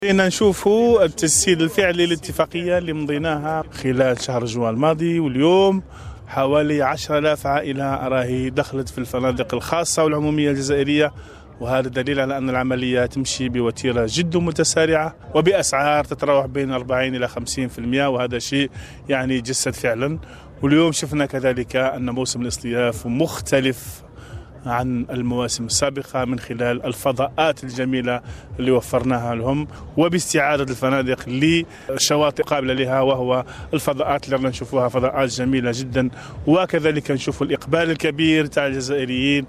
نشوفوا التجسيد الفعلي للاتفاقية اللي مضيناها خلال شهر جوان الماضي، واليوم حوالي 10,000 عائلة راهي دخلت في الفنادق الخاصة والعمومية الجزائرية، وهذا دليل على أن العملية تمشي بوتيرة جد متسارعة وبأسعار تتراوح بين 40 إلى 50%، وهذا شيء يعني يجسد فعلا. واليوم شفنا كذلك أن موسم الاصطياف مختلف عن المواسم السابقة من خلال الفضاءات الجميلة اللي وفرناها لهم، وباستعادة الفنادق لشواطئ قابلة لها، وهو الفضاءات اللي نشوفوها فضاءات جميلة جدا، وكذلك نشوف الإقبال الكبير تاع الجزائريين